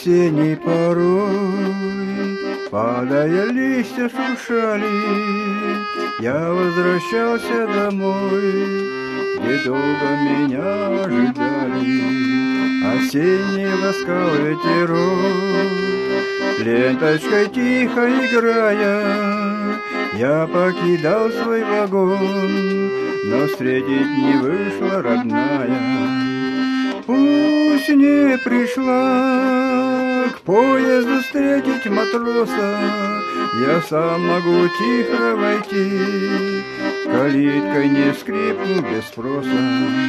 Осенней порой, падая листья шуршали, я возвращался домой, где долго меня ожидали. Осенний ласкал ветерок, ленточкой тихо играя, я покидал свой вагон, но встретить не вышла родная. Пусть не пришла к поезду встретить матроса, я сам могу тихо войти, калиткой не скрипну без спроса.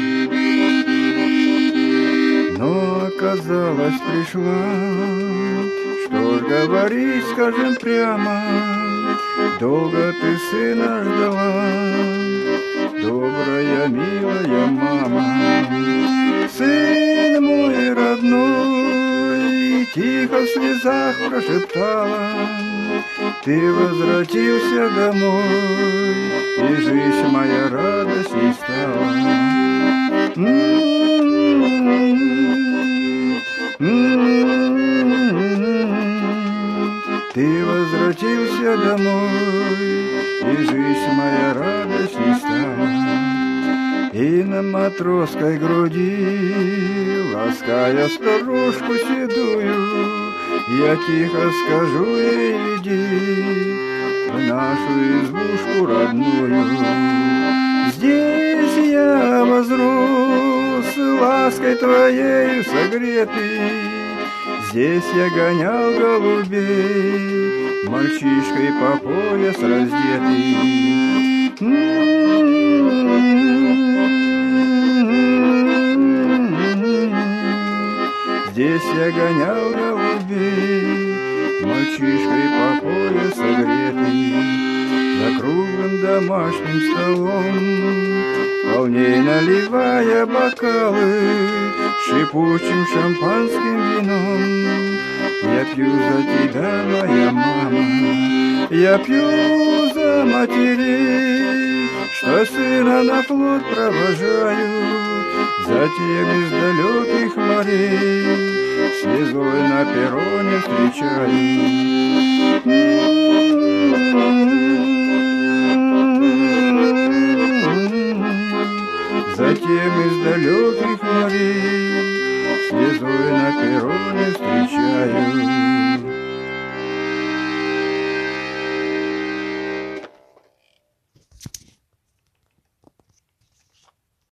Но оказалось пришла, что ж говорить, скажем прямо, долго ты сына ждала, добрая, милая мама. Сын мой родной, тихо в слезах прошептала, ты возвратился домой, и жизнь моя радостней стала. Ты возвратился домой, и жизнь моя радостней стала. И на матросской груди, лаская старушку седую, я тихо скажу ей: иди в нашу избушку родную. Здесь я возрос, лаской твоею согретый, здесь я гонял голубей, мальчишкой по пояс раздетый. Здесь я гонял голубей, мальчишкой по пояс согретый. За круглым домашним столом, полней наливая бокалы, шипучим шампанским вином, я пью за тебя, моя мама, я пью за матерей, что сына на флот провожают, за тем из далеких морей, слезой на перроне встречают. Затем из далеких морей слезой на перроне встречаю.